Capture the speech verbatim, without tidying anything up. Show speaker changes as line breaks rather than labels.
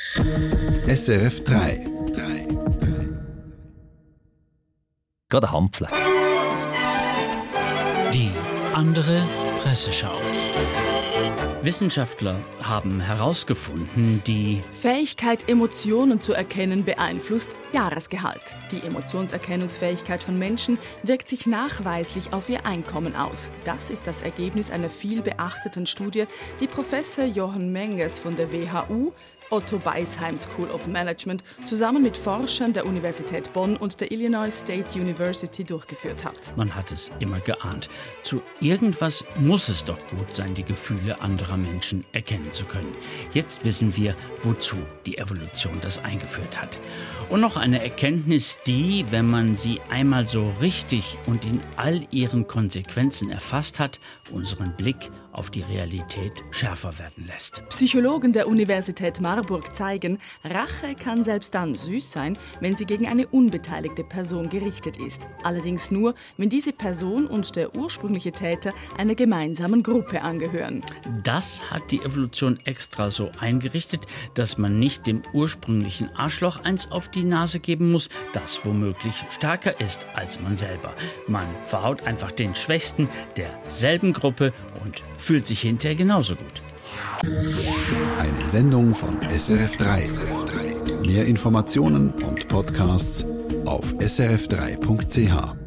S R F drei.
Gerade Hampfle.
Die andere Presseschau. Wissenschaftler haben herausgefunden, die
Fähigkeit, Emotionen zu erkennen, beeinflusst Jahresgehalt. Die Emotionserkennungsfähigkeit von Menschen wirkt sich nachweislich auf ihr Einkommen aus. Das ist das Ergebnis einer viel beachteten Studie, die Professor Jochen Menges von der W H U, Otto Beisheim School of Management, zusammen mit Forschern der Universität Bonn und der Illinois State University durchgeführt hat.
Man hat es immer geahnt. Zu irgendwas muss es doch gut sein, die Gefühle anderer Menschen erkennen zu können. Jetzt wissen wir, wozu die Evolution das eingeführt hat. Und noch eine Erkenntnis, die, wenn man sie einmal so richtig und in all ihren Konsequenzen erfasst hat, unseren Blick auf die Realität schärfer werden lässt.
Psychologen der Universität Marburg zeigen, Rache kann selbst dann süß sein, wenn sie gegen eine unbeteiligte Person gerichtet ist. Allerdings nur, wenn diese Person und der ursprüngliche Täter einer gemeinsamen Gruppe angehören.
Das hat die Evolution extra so eingerichtet, dass man nicht dem ursprünglichen Arschloch eins auf die Nase geben muss, das womöglich stärker ist als man selber. Man verhaut einfach den Schwächsten derselben Gruppe und fühlt sich hinterher genauso gut.
Eine Sendung von S R F drei. Mehr Informationen und Podcasts auf s r f drei punkt c h.